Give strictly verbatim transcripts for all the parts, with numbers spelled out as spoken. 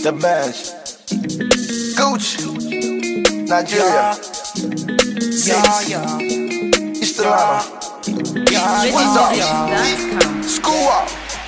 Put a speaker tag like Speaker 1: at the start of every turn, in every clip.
Speaker 1: The bench. Gucci. Nigeria.
Speaker 2: Yeah, yeah.
Speaker 1: East Atlanta. What's up? School up.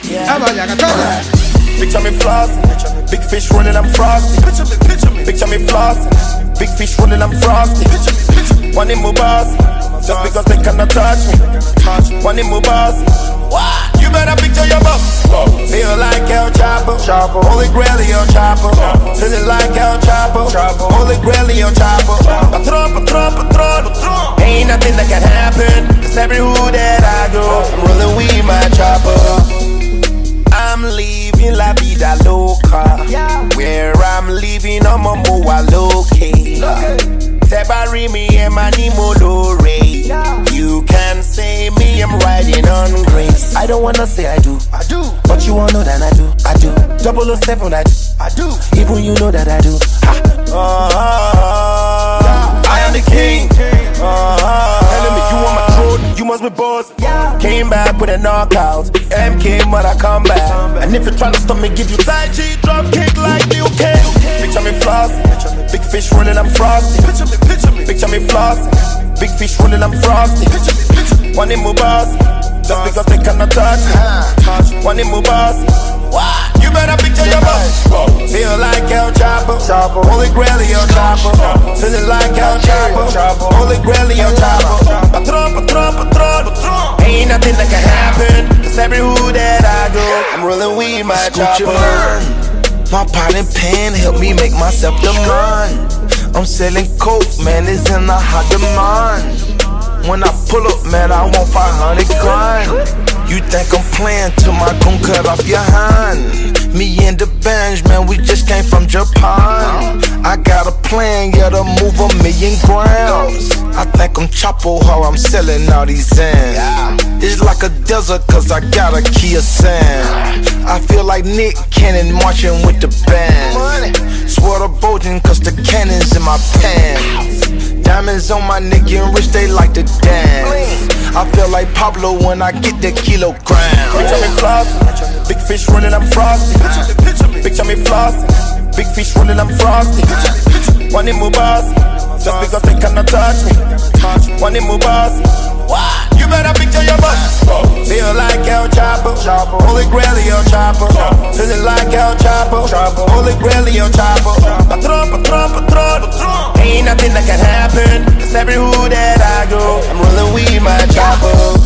Speaker 3: Picture me flossing, big fish running, I'm frosty. Picture me, picture me, picture me flossing, big fish running, I'm frosty. Picture me, picture me, one in my boss, just because they cannot touch me. One in my boss, you better picture your boss. Feel like El Chapo, Holy Grail El Chapo. Feeling like El Chapo, Holy Grail El Chapo. Patron, patron, patron, ain't nothing that can happen. Cause every hood that I go, I'm rolling with my chopper. I'm living la vida loca. Yeah. Where I'm living, I'm a moa loke. Tebari me and mani molore. Yeah. You can say me, I'm riding on grace. I don't wanna say I do, I do, but you all know that I do, I do. double oh seven, I do, I do. Even you know that I do. Uh, I am the king. Uh, telling me you on my throat, you must be boss. Yeah. Came back with a knockout. M K, but I come back. And if you're trying to stop me, give you Tai Chi drop kick like Liu Kang. Picture me flossing, big fish running, I'm frosty. Picture me, picture me, picture me flossing, big fish running, I'm frosty. Picture me, picture me, one in my boss, just because they cannot touch me. One in my boss, you better picture your boss. Feel like El Chapo, Holy Grail El Chapo. Feeling like El Chapo, Holy Grail El Chapo. Patron, patron, patron, ain't nothing that can happen. Cause every hood that I go, I'm rolling with my chopper.
Speaker 1: My pot and pan help me make myself the man. I'm selling coke, man, it's in a hot demand. When I pull up, man, I want five hundred grand. You think I'm playing till my gun cut off your hand. Me and the bench, man, we just came from Japan. I got a plan, yeah, to move a million grams. I think I'm Chapo, how I'm selling all these ends. It's like a desert, cause I got a Kia Sand. I feel like Nick Cannon marching with the band. Swear to Bojan, cause the cannon's in my pants. Diamonds on my neck and rich, they like to dance. I feel like Pablo when I get the kilogram.
Speaker 3: Picture me flossing, big fish running, I'm frosty. Picture me, picture me, picture me flossing, big fish running, I'm frosty. Picture me, picture me, one in my boss, just because they cannot touch me. One in my boss, you better picture your boss. Feel like El Chapo, Holy Grail El Chapo. Feeling like El Chapo, Holy Grail El Chapo. Patron, patron, patron, ain't nothing that can happen. Cause every hood that I go, I'm rolling with my chopper.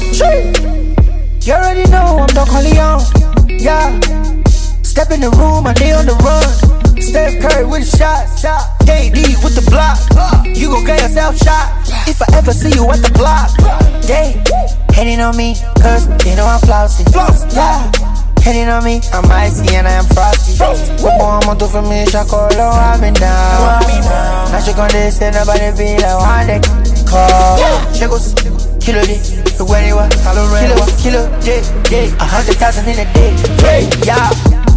Speaker 2: You already know I'm Don Corleone. Yeah. Step in the room, I lay on the run. Steph Curry with a shot. K D with the block. You gon' get yourself shot if I ever see you at the block. They hating on me, cause they know I'm flossy. Yeah. Hating on me, I'm icy and I am frosty. What more I'm do for me, Shakolo, I've been down. Now she gon' listen, nobody be like, one day call. She goes, kilo day, where they were, kilo, kilo, day, day, a hundred thousand in a day, yeah.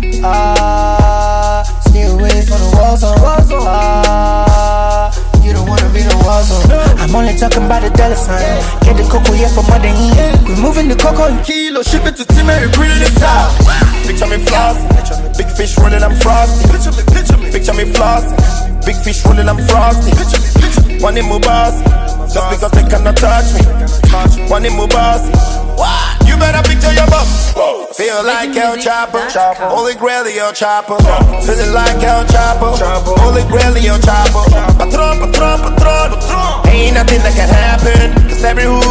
Speaker 2: Uh, stay away from the war zone. Uh, you don't wanna be the war zone. I'm only talking about the dollar sign. Get the cocoa here from Medellin. We moving the cocoa in kilo, ship it to Timmy, bring it south.
Speaker 3: Picture me flossing, big fish running, I'm frosty. Picture me, picture me, picture me flossing, big fish running, I'm frosty. Picture me, picture me, one in my boss, just because they cannot touch me. One in my boss, you better picture your boss. Feel like El Chapo, Holy Grail El Chapo. Feeling like El Chapo, Holy Grail El Chapo. Patron, patron, patron, ain't nothing that can happen. Cause every hood